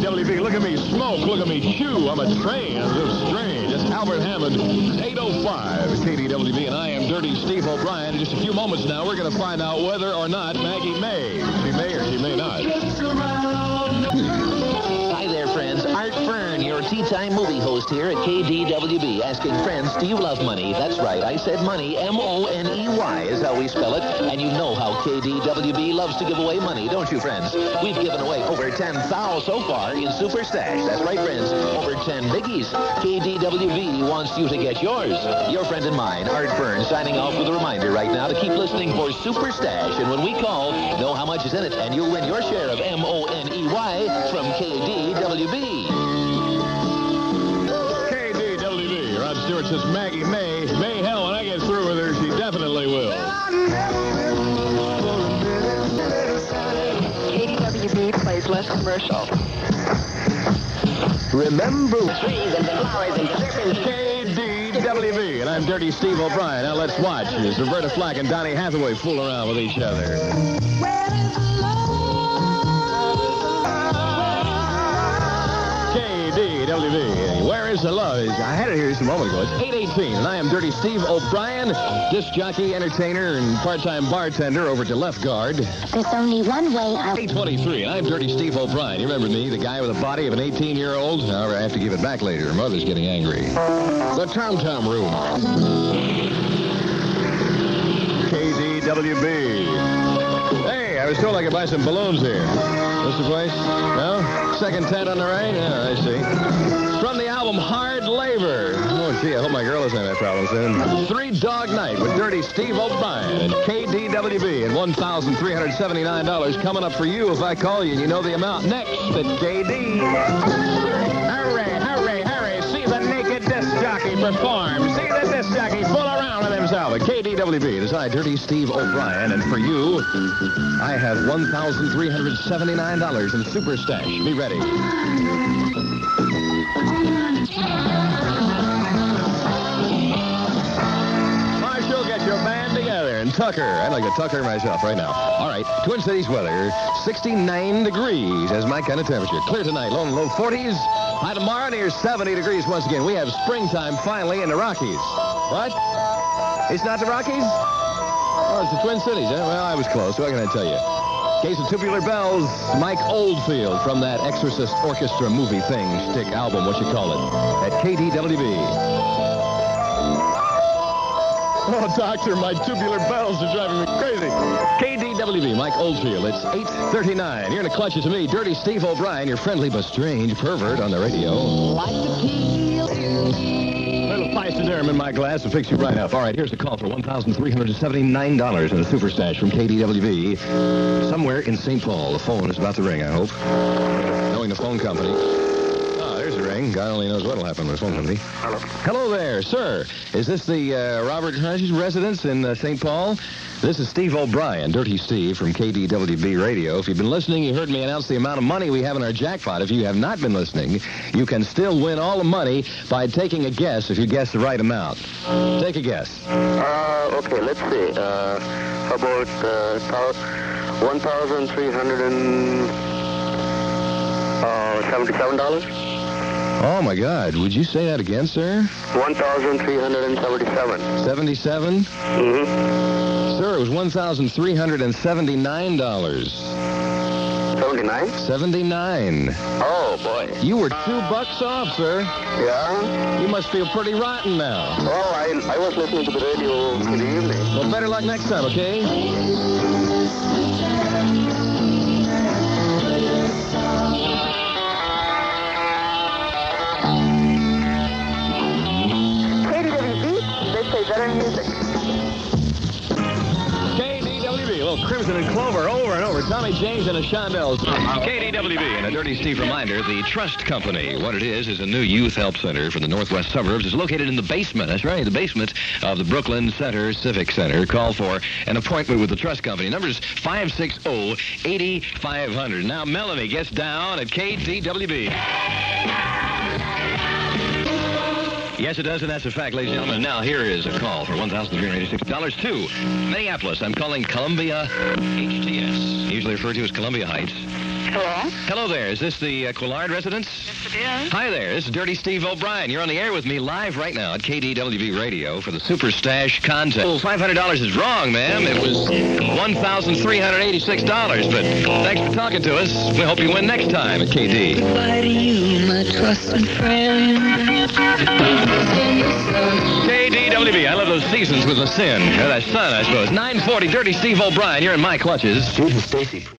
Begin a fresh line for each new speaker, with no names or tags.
KDWB. Look at me smoke. Look at me chew. I'm a train. I'm so strange. It's Albert Hammond, 805 KDWB, and I am Dirty Steve O'Brien. In just a few moments now, we're going to find out whether or not Maggie may. She may or she may not.
Hi there, friends. Art Fern, your tea time movie host here at KDWB, asking friends, do you love money? That's right, I said money. M-O-N-E-Y is how we spell it. And you know how KDWB loves to give away money, don't you, friends? We've given away over 10,000 so far in Super Stash. That's right, friends. Over 10 biggies. KDWB wants you to get yours. Your friend and mine, Art Fern, signing off with a reminder right now to keep listening for Super Stash. And when we call, know how much is in it, and you'll win your share of M-O-N-E-Y from KDWB.
KDWB. Rod Stewart says Maggie may. May hell, when I get through with her, she definitely will.
KDWB plays less commercial.
Remember
Trees and flowers and serpents.
KDWB, and I'm Dirty Steve O'Brien. Now let's watch as Roberta Flack and Donny Hathaway fool around with each other. KDWB, where is the love? I had it here just a moment ago. It's 8:18, and I am Dirty Steve O'Brien, disc jockey, entertainer, and part-time bartender over to Left Guard.
There's only one way out.
8:23, and I'm Dirty Steve O'Brien. You remember me, the guy with the body of an 18-year-old? However, I have to give it back later. Her mother's getting angry. The Tom Tom Room. KDWB. Hey, I was told I could buy some balloons here. What's the place? No? Second tent on the right? Yeah, I see. From the album Hard Labor. Oh, gee, I hope my girl doesn't have that problem soon. 3 Dog Night with Dirty Steve O'Brien and KDWB and $1,379 coming up for you if I call you and you know the amount. Next at KD. Hurry, hurry, hurry. See the naked disc jockey perform. See the disc jockey fool around with himself at KDWB. It is I, Dirty Steve O'Brien, and for you, I have $1,379 in Super Stash. Be ready. Marshall, get your band together. And Tucker. I'd like to Tucker myself right now. All right. Twin Cities weather, 69 degrees as my kind of temperature. Clear tonight, low 40s. High tomorrow, near 70 degrees once again. We have springtime finally in the Rockies. What? It's not the Rockies? Oh, it's the Twin Cities. Well, I was close. What can I tell you? Case of Tubular Bells, Mike Oldfield from that Exorcist Orchestra movie thing, shtick album, what you call it, at KDWB. Oh, doctor, my tubular bells are driving me crazy. KDWB, Mike Oldfield. It's 8:39. You're in the clutches of me, Dirty Steve O'Brien, your friendly but strange pervert on the radio. Like the peel. Little Physoderm in my glass will fix you right up. All right, here's the call for $1,379 in the Super Stash from KDWB. Somewhere in St. Paul. The phone is about to ring, I hope. Knowing the phone company. Oh, there's the ring. God only knows what'll happen with the phone company.
Hello.
Hello there, sir. Is this the Robert Hodges residence in St. Paul? This is Steve O'Brien, Dirty Steve from KDWB Radio. If you've been listening, you heard me announce the amount of money we have in our jackpot. If you have not been listening, you can still win all the money by taking a guess if you guess the right amount. Take a guess.
Okay, let's see. How about $1,377?
Oh, my God. Would you say that again, sir?
$1,377.
77?
Mm-hmm.
Sir, it was $1,379.
79?
79.
Oh, boy.
You were $2 off, sir.
Yeah?
You must feel pretty rotten now.
Oh, I was listening to the radio in the evening.
Well, better luck next time, okay?
KDWB, they play better music.
KDWB, a little Crimson and Clover over and over. Tommy James and the Shondells. KDWB, and a Dirty Steve reminder, the Trust Company. What it is a new youth help center for the northwest suburbs. It's located in the basement. That's right, the basement of the Brooklyn Center Civic Center. Call for an appointment with the Trust Company. Number is 560-8500. Now, Melanie gets down at KDWB. Yes, it does, and that's a fact, ladies and gentlemen. Now, here is a call for $1,386 to Minneapolis. I'm calling Columbia HTS, usually referred to as Columbia Heights.
Hello?
Hello there. Is this the Quillard residence?
Yes, it is.
Hi there. This is Dirty Steve O'Brien. You're on the air with me live right now at KDWB Radio for the Super Stash contest. Oh, $500 is wrong, ma'am. It was $1,386. But thanks for talking to us. We hope you win next time at KD.
Why do you, my trusted friend?
KDWB. I love those seasons with the sin. Or that sun, I suppose. 940, Dirty Steve O'Brien. You're in my clutches.
Susan Stacy.